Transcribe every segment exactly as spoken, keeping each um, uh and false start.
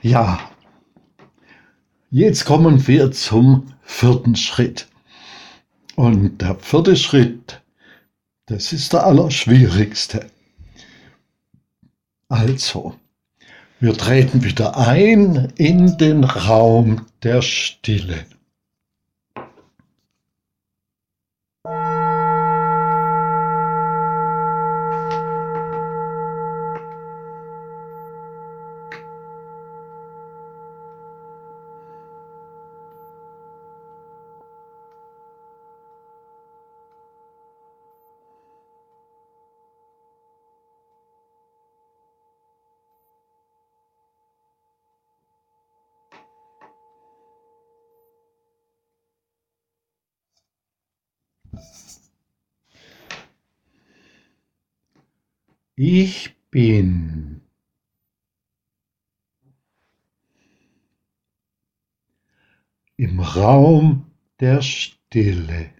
Ja, jetzt kommen wir zum vierten Schritt. Und der vierte Schritt, das ist der allerschwierigste. Also, wir treten wieder ein in den Raum der Stille. Ich bin im Raum der Stille.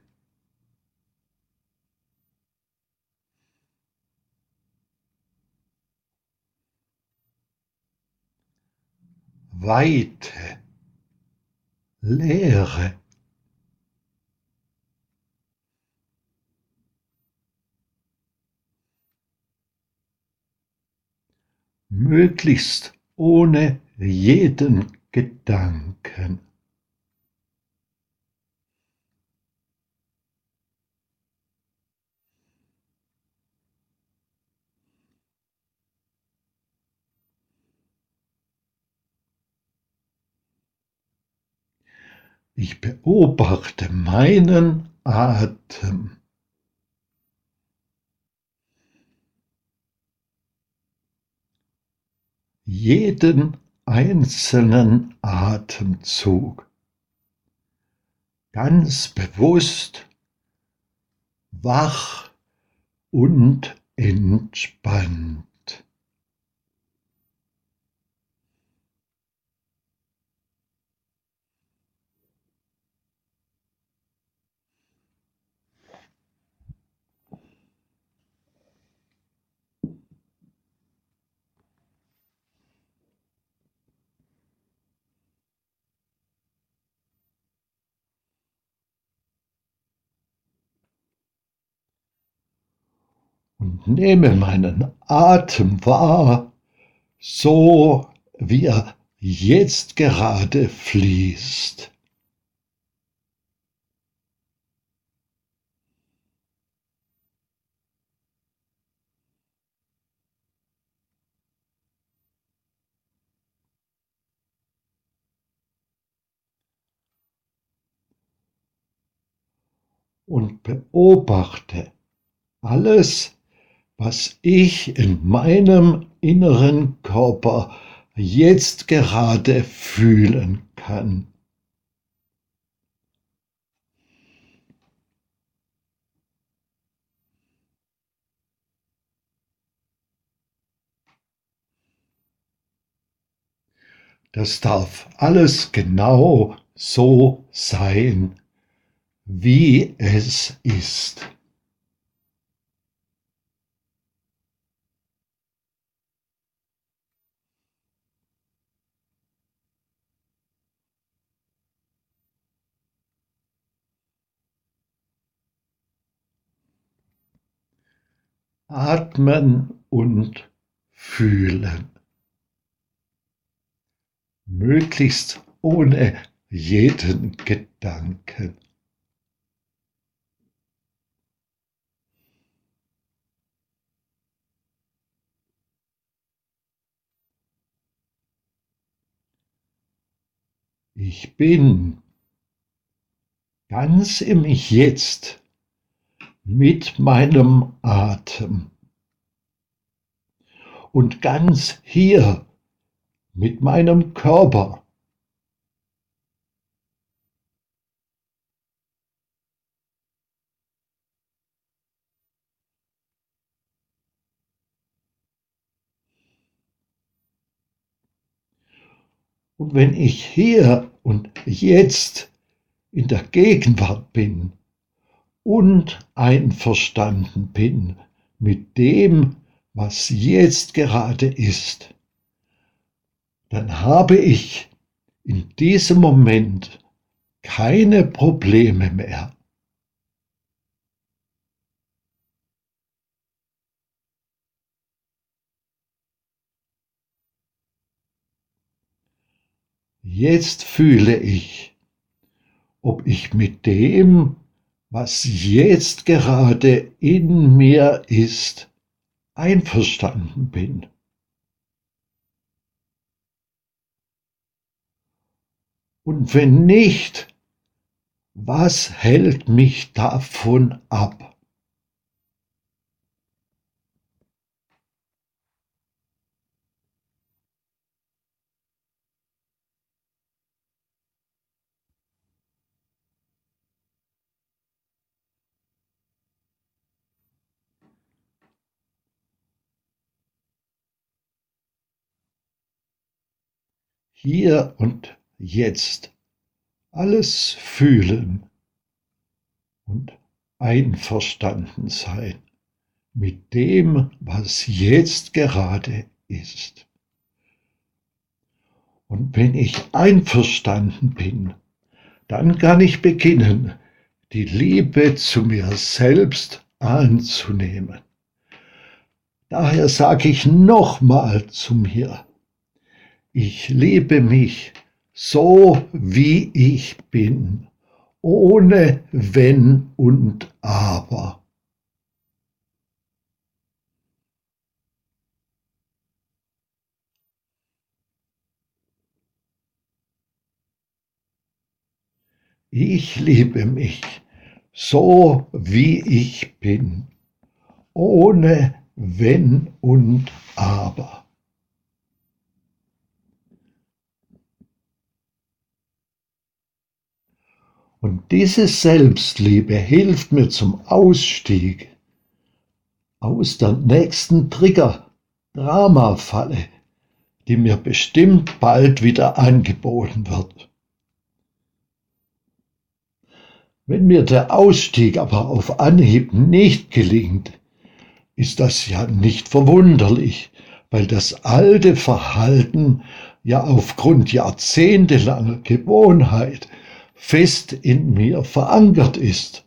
Weite, Leere. Möglichst ohne jeden Gedanken. Ich beobachte meinen Atem. Jeden einzelnen Atemzug. Ganz bewusst, wach und entspannt. Und nehme meinen Atem wahr, so wie er jetzt gerade fließt. Und beobachte alles, was ich in meinem inneren Körper jetzt gerade fühlen kann. Das darf alles genau so sein, wie es ist. Atmen und fühlen. Möglichst ohne jeden Gedanken. Ich bin ganz im Jetzt mit meinem Atem und ganz hier mit meinem Körper. Und wenn ich hier und jetzt in der Gegenwart bin und einverstanden bin mit dem, was jetzt gerade ist, dann habe ich in diesem Moment keine Probleme mehr. Jetzt fühle ich, ob ich mit dem, was jetzt gerade in mir ist, einverstanden bin. Und wenn nicht, was hält mich davon ab? Hier und jetzt alles fühlen und einverstanden sein mit dem, was jetzt gerade ist. Und wenn ich einverstanden bin, dann kann ich beginnen, die Liebe zu mir selbst anzunehmen. Daher sage ich nochmal zu mir, ich liebe mich so, wie ich bin, ohne Wenn und Aber. Ich liebe mich so, wie ich bin, ohne Wenn und Aber. Und diese Selbstliebe hilft mir zum Ausstieg aus der nächsten Trigger-Drama-Falle, die mir bestimmt bald wieder angeboten wird. Wenn mir der Ausstieg aber auf Anhieb nicht gelingt, ist das ja nicht verwunderlich, weil das alte Verhalten ja aufgrund jahrzehntelanger Gewohnheit fest in mir verankert ist.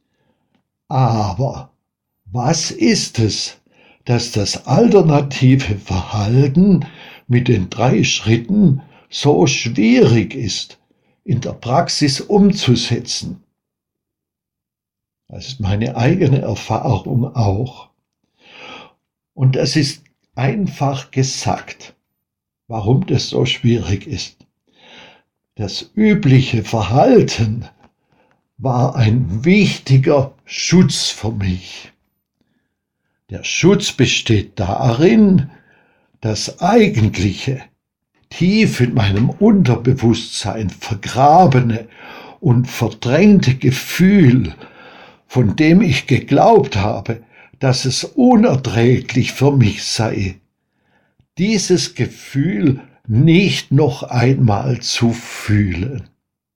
Aber was ist es, dass das alternative Verhalten mit den drei Schritten so schwierig ist, in der Praxis umzusetzen? Das ist meine eigene Erfahrung auch. Und das ist einfach gesagt, warum das so schwierig ist. Das übliche Verhalten war ein wichtiger Schutz für mich. Der Schutz besteht darin, das eigentliche, tief in meinem Unterbewusstsein vergrabene und verdrängte Gefühl, von dem ich geglaubt habe, dass es unerträglich für mich sei, dieses Gefühl nicht noch einmal zu fühlen.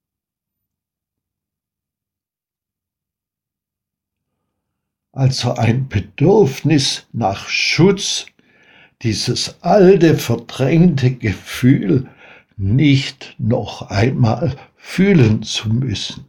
Also ein Bedürfnis nach Schutz, dieses alte, verdrängte Gefühl nicht noch einmal fühlen zu müssen.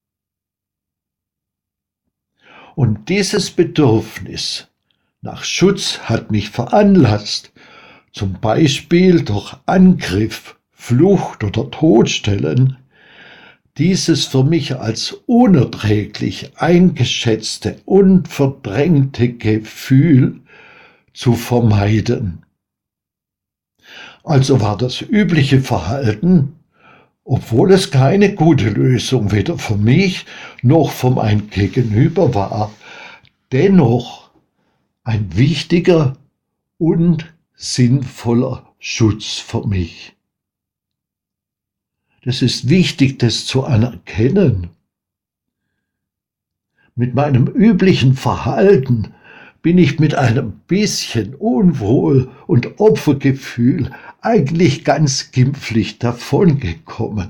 Und dieses Bedürfnis nach Schutz hat mich veranlasst, zum Beispiel durch Angriff, Flucht oder Todstellen, dieses für mich als unerträglich eingeschätzte und verdrängte Gefühl zu vermeiden. Also war das übliche Verhalten, obwohl es keine gute Lösung weder für mich noch für mein Gegenüber war, dennoch ein wichtiger und sinnvoller Schutz für mich. Das ist wichtig, das zu anerkennen. Mit meinem üblichen Verhalten bin ich mit einem bisschen Unwohl- und Opfergefühl eigentlich ganz glimpflich davongekommen.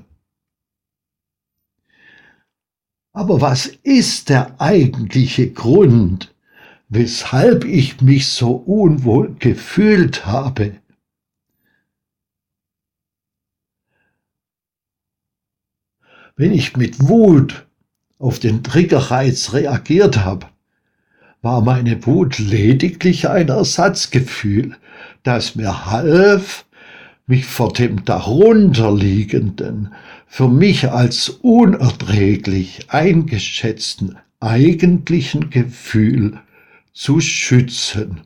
Aber was ist der eigentliche Grund, weshalb ich mich so unwohl gefühlt habe? Wenn ich mit Wut auf den Triggerreiz reagiert habe, war meine Wut lediglich ein Ersatzgefühl, das mir half, mich vor dem darunterliegenden, für mich als unerträglich eingeschätzten eigentlichen Gefühl zu schützen.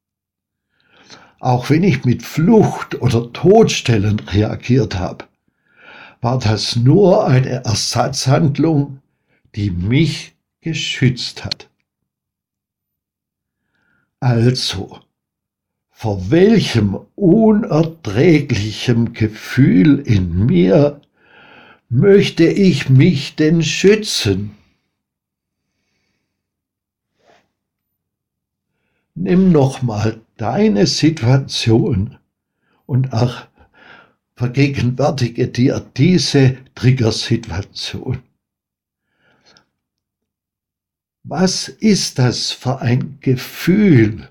Auch wenn ich mit Flucht oder Todstellen reagiert habe, war das nur eine Ersatzhandlung, die mich geschützt hat. Also, vor welchem unerträglichem Gefühl in mir möchte ich mich denn schützen? Nimm nochmal deine Situation und ach, vergegenwärtige dir diese Triggersituation. Was ist das für ein Gefühl?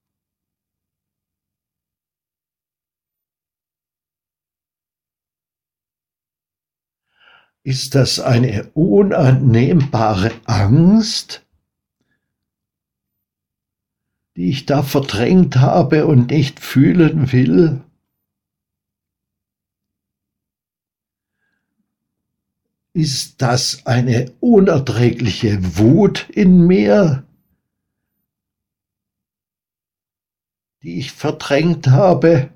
Ist das eine unannehmbare Angst, die ich da verdrängt habe und nicht fühlen will? Ist das eine unerträgliche Wut in mir, die ich verdrängt habe?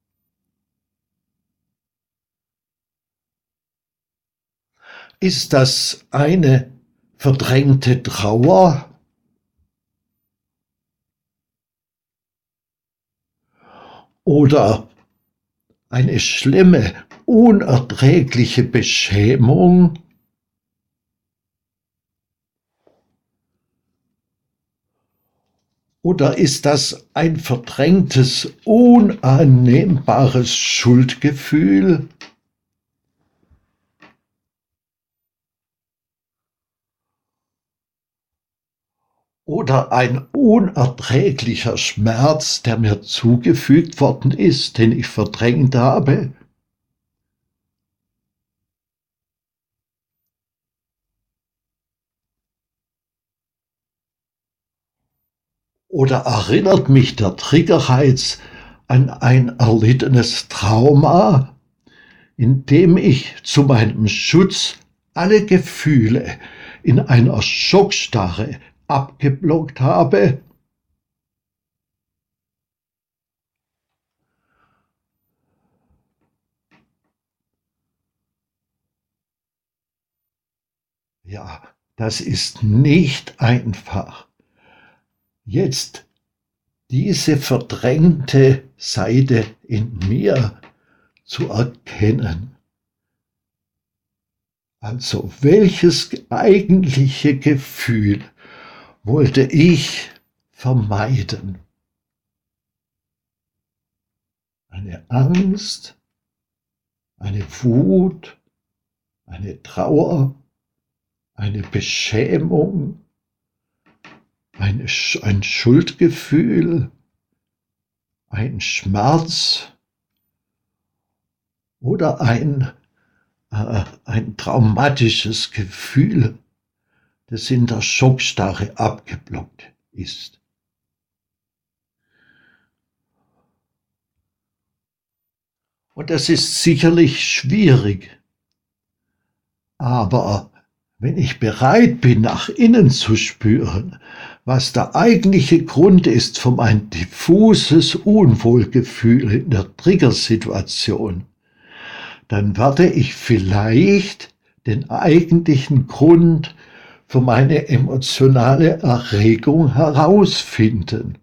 Ist das eine verdrängte Trauer? Oder eine schlimme, unerträgliche Beschämung? Oder ist das ein verdrängtes, unannehmbares Schuldgefühl? Oder ein unerträglicher Schmerz, der mir zugefügt worden ist, den ich verdrängt habe? Oder erinnert mich der Triggerreiz an ein erlittenes Trauma, in dem ich zu meinem Schutz alle Gefühle in einer Schockstarre abgeblockt habe? Ja, das ist nicht einfach. Jetzt diese verdrängte Seite in mir zu erkennen. Also welches eigentliche Gefühl wollte ich vermeiden? Eine Angst, eine Wut, eine Trauer, eine Beschämung, eine, ein Schuldgefühl, ein Schmerz oder ein, äh, ein traumatisches Gefühl, das in der Schockstarre abgeblockt ist. Und das ist sicherlich schwierig, aber wenn ich bereit bin, nach innen zu spüren, was der eigentliche Grund ist für mein diffuses Unwohlgefühl in der Triggersituation, dann werde ich vielleicht den eigentlichen Grund für meine emotionale Erregung herausfinden.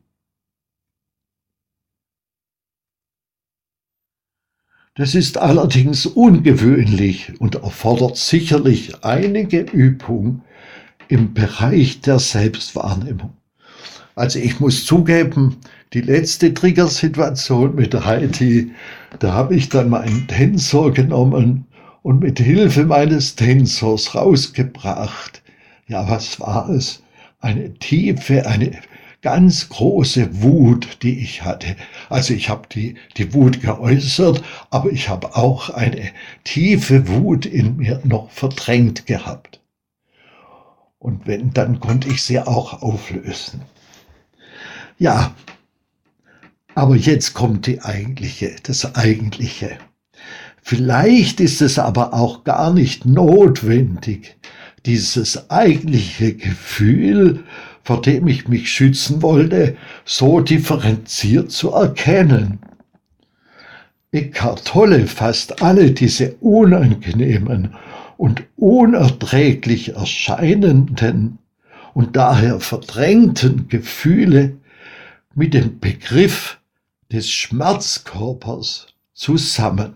Das ist allerdings ungewöhnlich und erfordert sicherlich einige Übung im Bereich der Selbstwahrnehmung. Also ich muss zugeben, die letzte Triggersituation mit der Heidi, da habe ich dann meinen Tensor genommen und mit Hilfe meines Tensors rausgebracht. Ja, was war es? Eine tiefe, eine ganz große Wut, die ich hatte. Also ich habe die, die Wut geäußert, aber ich habe auch eine tiefe Wut in mir noch verdrängt gehabt. Und wenn, dann konnte ich sie auch auflösen. Ja, aber jetzt kommt die eigentliche, das Eigentliche. Vielleicht ist es aber auch gar nicht notwendig, dieses eigentliche Gefühl, vor dem ich mich schützen wollte, so differenziert zu erkennen. Eckhart Tolle fasst alle diese unangenehmen und unerträglich erscheinenden und daher verdrängten Gefühle mit dem Begriff des Schmerzkörpers zusammen.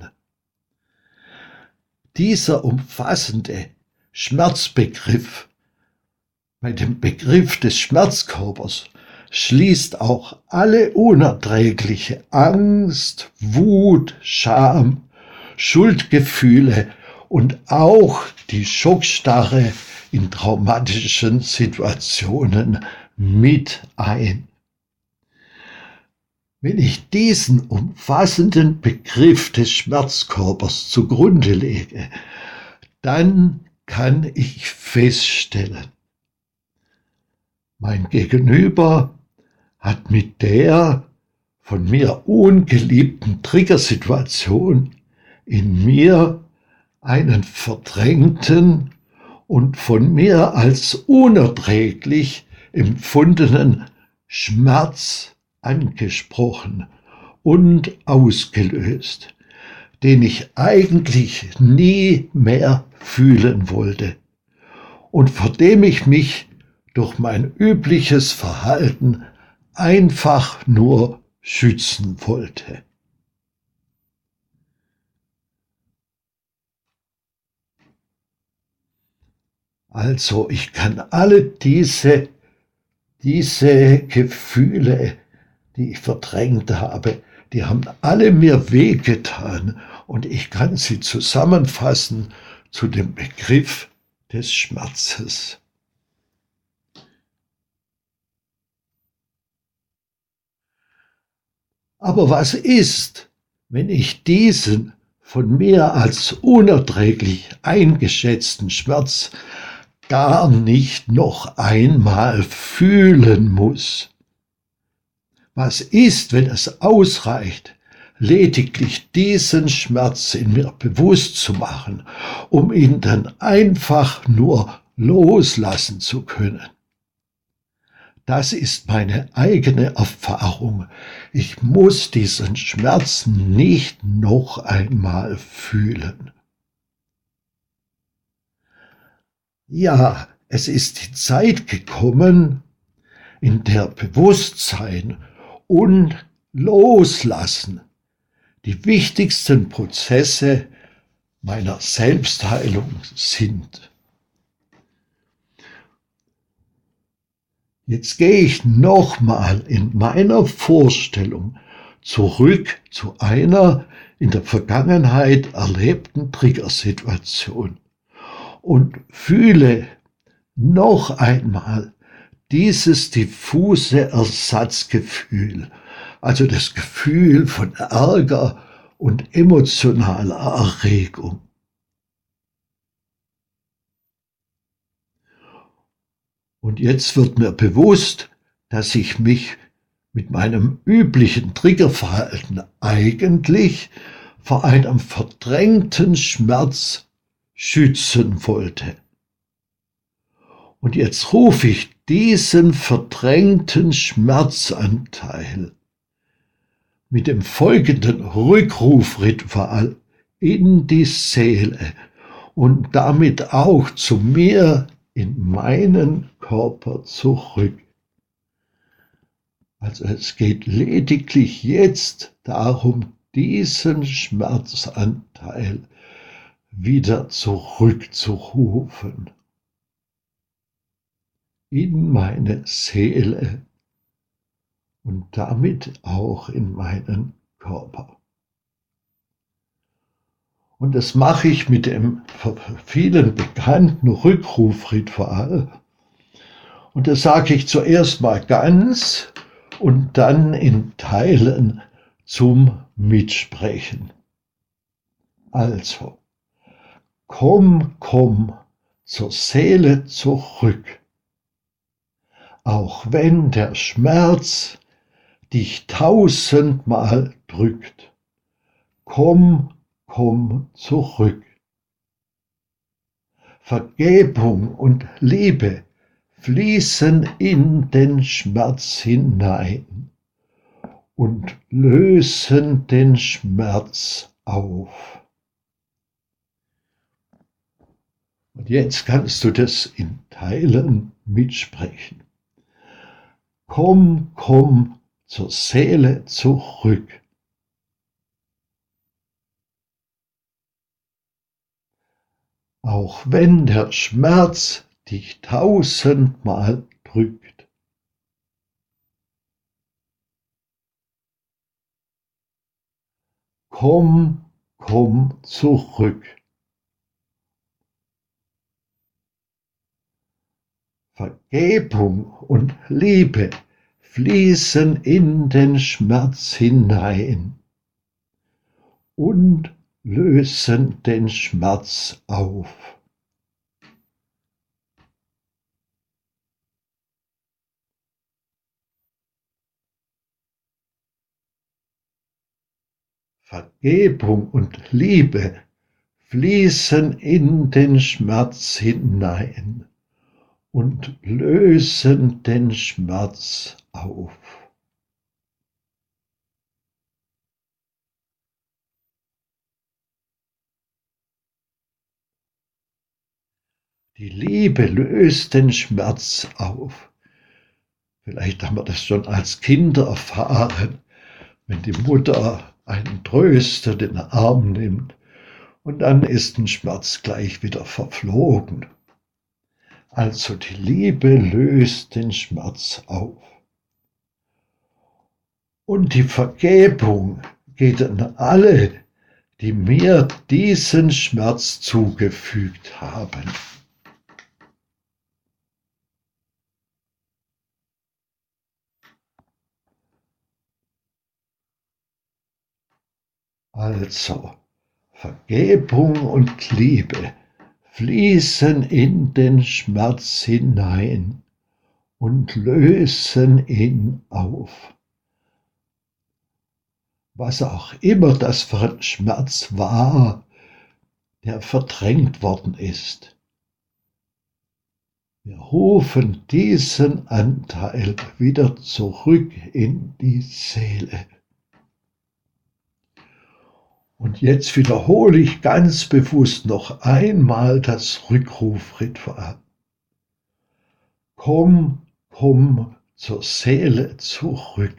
Dieser umfassende Schmerzbegriff bei dem Begriff des Schmerzkörpers schließt auch alle unerträgliche Angst, Wut, Scham, Schuldgefühle und auch die Schockstarre in traumatischen Situationen mit ein. Wenn ich diesen umfassenden Begriff des Schmerzkörpers zugrunde lege, dann kann ich feststellen, mein Gegenüber hat mit der von mir ungeliebten Triggersituation in mir einen verdrängten und von mir als unerträglich empfundenen Schmerz angesprochen und ausgelöst, den ich eigentlich nie mehr fühlen wollte und vor dem ich mich durch mein übliches Verhalten einfach nur schützen wollte. Also ich kann alle diese, diese Gefühle, die ich verdrängt habe, die haben alle mir wehgetan und ich kann sie zusammenfassen zu dem Begriff des Schmerzes. Aber was ist, wenn ich diesen von mir als unerträglich eingeschätzten Schmerz gar nicht noch einmal fühlen muss? Was ist, wenn es ausreicht, lediglich diesen Schmerz in mir bewusst zu machen, um ihn dann einfach nur loslassen zu können? Das ist meine eigene Erfahrung. Ich muss diesen Schmerz nicht noch einmal fühlen. Ja, es ist die Zeit gekommen, in der Bewusstsein und Loslassen die wichtigsten Prozesse meiner Selbstheilung sind. Jetzt gehe ich nochmal in meiner Vorstellung zurück zu einer in der Vergangenheit erlebten Triggersituation und fühle noch einmal dieses diffuse Ersatzgefühl, also das Gefühl von Ärger und emotionaler Erregung. Und jetzt wird mir bewusst, dass ich mich mit meinem üblichen Triggerverhalten eigentlich vor einem verdrängten Schmerz schützen wollte. Und jetzt rufe ich diesen verdrängten Schmerzanteil mit dem folgenden Rückrufritual in die Seele und damit auch zu mir in meinen Körper zurück. Also es geht lediglich jetzt darum, diesen Schmerzanteil wieder zurückzurufen in meine Seele und damit auch in meinen Körper. Und das mache ich mit dem vielen bekannten Rückrufritual. Und das sage ich zuerst mal ganz und dann in Teilen zum Mitsprechen. Also, komm, komm zur Seele zurück, auch wenn der Schmerz dich tausendmal drückt. Komm, komm zurück. Vergebung und Liebe fließen in den Schmerz hinein und lösen den Schmerz auf. Und jetzt kannst du das in Teilen mitsprechen. Komm, komm zur Seele zurück. Auch wenn der Schmerz dich tausendmal drückt. Komm, komm zurück. Vergebung und Liebe fließen in den Schmerz hinein und lösen den Schmerz auf. Vergebung und Liebe fließen in den Schmerz hinein und lösen den Schmerz auf. Die Liebe löst den Schmerz auf. Vielleicht haben wir das schon als Kinder erfahren, wenn die Mutter einen tröstet, in den Arm nimmt und dann ist ein Schmerz gleich wieder verflogen. Also die Liebe löst den Schmerz auf. Und die Vergebung geht an alle, die mir diesen Schmerz zugefügt haben. Also, Vergebung und Liebe fließen in den Schmerz hinein und lösen ihn auf. Was auch immer das für ein Schmerz war, der verdrängt worden ist. Wir rufen diesen Anteil wieder zurück in die Seele. Und jetzt wiederhole ich ganz bewusst noch einmal das Rückrufritual. Komm, komm zur Seele zurück.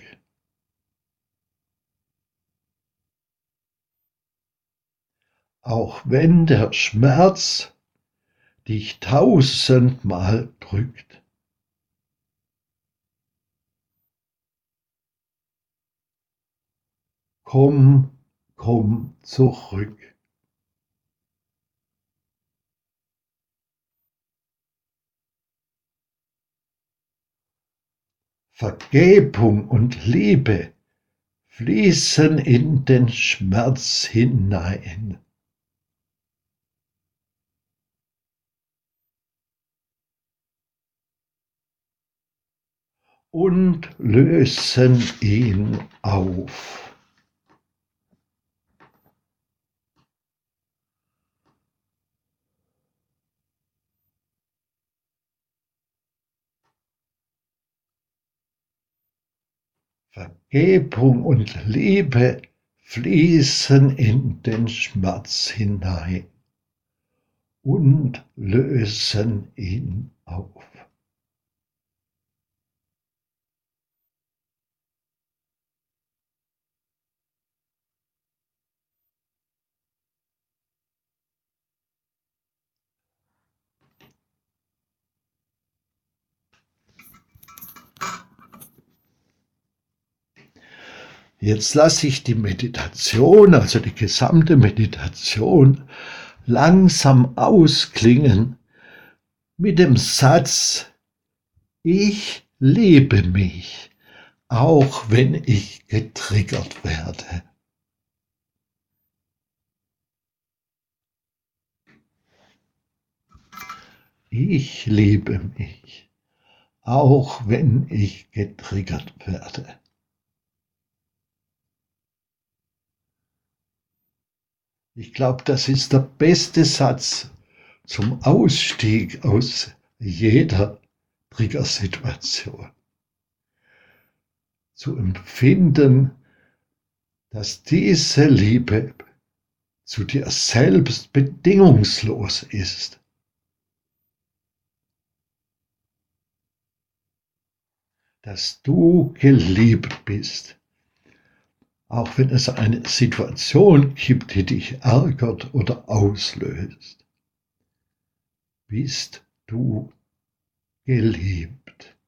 Auch wenn der Schmerz dich tausendmal drückt. Komm, komm zurück. Vergebung und Liebe fließen in den Schmerz hinein. Und lösen ihn auf. Vergebung und Liebe fließen in den Schmerz hinein und lösen ihn auf. Jetzt lasse ich die Meditation, also die gesamte Meditation, langsam ausklingen mit dem Satz: Ich liebe mich, auch wenn ich getriggert werde. Ich liebe mich, auch wenn ich getriggert werde. Ich glaube, das ist der beste Satz zum Ausstieg aus jeder Triggersituation. Zu empfinden, dass diese Liebe zu dir selbst bedingungslos ist. Dass du geliebt bist, auch wenn es eine Situation gibt, die dich ärgert oder auslöst, bist du geliebt.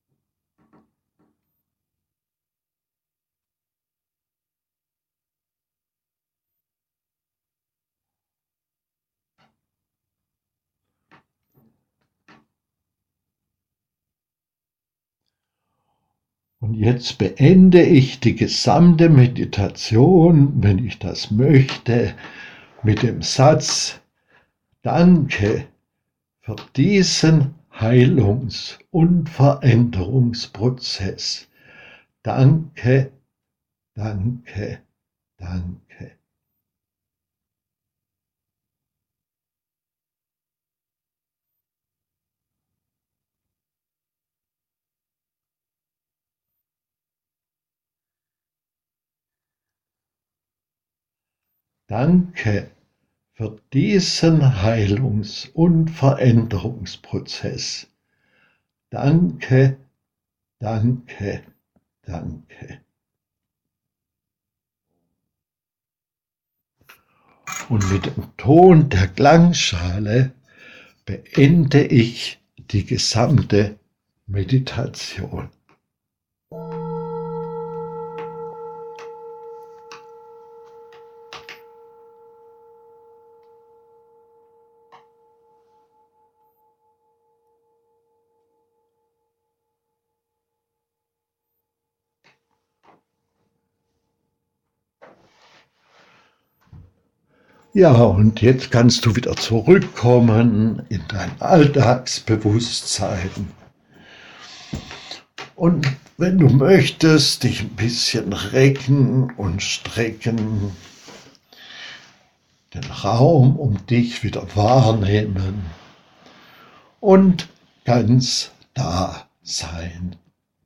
Und jetzt beende ich die gesamte Meditation, wenn ich das möchte, mit dem Satz: Danke für diesen Heilungs- und Veränderungsprozess. Danke, danke, danke. Danke für diesen Heilungs- und Veränderungsprozess. Danke, danke, danke. Und mit dem Ton der Klangschale beende ich die gesamte Meditation. Ja, und jetzt kannst du wieder zurückkommen in dein Alltagsbewusstsein. Und wenn du möchtest, dich ein bisschen recken und strecken, den Raum um dich wieder wahrnehmen und ganz da sein.